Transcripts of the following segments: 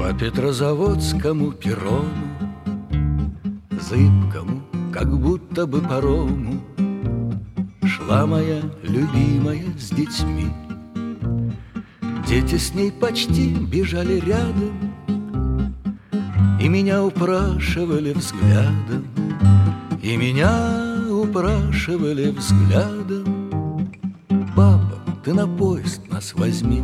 По Петрозаводскому перрону, зыбкому, как будто бы парому, шла моя любимая с детьми. Дети с ней почти бежали рядом и меня упрашивали взглядом, и меня упрашивали взглядом: папа, ты на поезд нас возьми.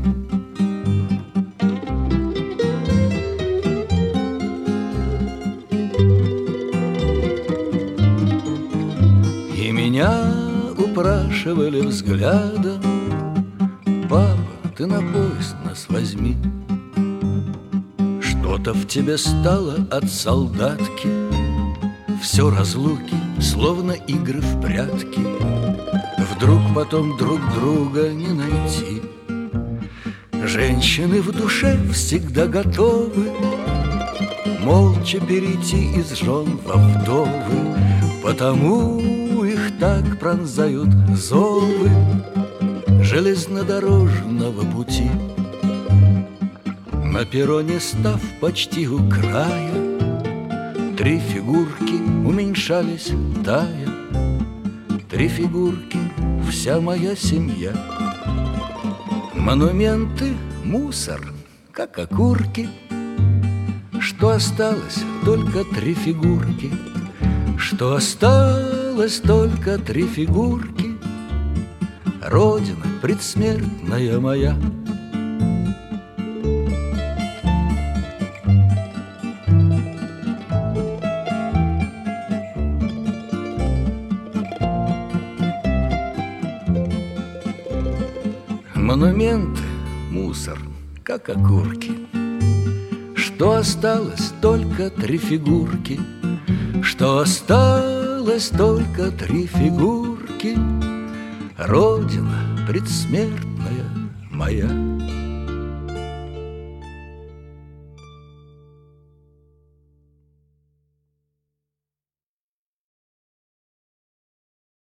И меня упрашивали взглядом: папа, ты на поезд нас возьми. Что-то в тебе стало от солдатки, все разлуки, словно игры в прятки. Вдруг потом друг друга не найти. Женщины в душе всегда готовы молча перейти из жен во вдовы, потому их так пронзают зовы железнодорожного пути. На перроне, став почти у края, три фигурки уменьшались, тая. Три фигурки, вся моя семья. Монументы — мусор, как окурки. Что осталось? Только три фигурки. Что осталось? Только три фигурки. Родина предсмертная моя. Монументы — мусор, как окурки. Что осталось? Только три фигурки. Что осталось? Только три фигурки. Родина предсмертная моя.